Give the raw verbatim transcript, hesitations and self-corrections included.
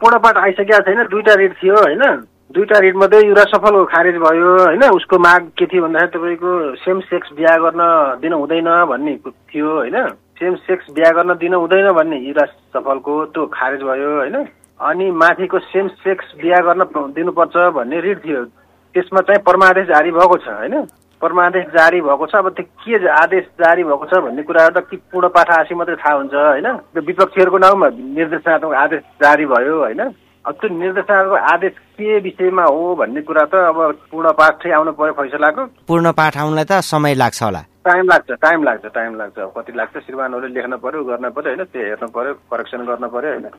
पूर्णपाठ आइसकेको छैन, दुईटा रिट थियो होइन, दुईटा रिट मध्ये युवराज सफलको खारेज भयो होइन। उसको माग के थियो भन्दाखेरि तपाईँको सेम सेक्स बिहा गर्न दिन हुँदैन भन्ने थियो होइन, सेम सेक्स बिहा गर्न दिन हुँदैन भन्ने युवराज सफलको त्यो खारेज भयो होइन। अनि माथिको सेम सेक्स बिहा गर्न दिनुपर्छ भन्ने रिट थियो, त्यसमा चाहिँ परमादेश जारी भएको छ होइन, परमादेश जारी भएको छ। अब त्यो के आदेश जारी भएको छ भन्ने कुराहरू त पूर्ण पाठ आएपछि मात्रै थाहा हुन्छ होइन। त्यो विपक्षीहरूको नाउँमा निर्देशनात्मक आदेश जारी भयो होइन। अब त्यो निर्देशनात्मक आदेश के विषयमा हो भन्ने कुरा त अब पूर्ण पाठ चाहिँ आउनु पर्यो फैसलाको। पूर्ण पाठ आउनलाई त समय लाग्छ होला, टाइम लाग्छ टाइम लाग्छ टाइम लाग्छ कति लाग्छ श्रीमानहरूले लेख्न पर्यो, गर्न पर्यो होइन, त्यो हेर्न पर्यो, करेक्सन गर्न पर्यो होइन।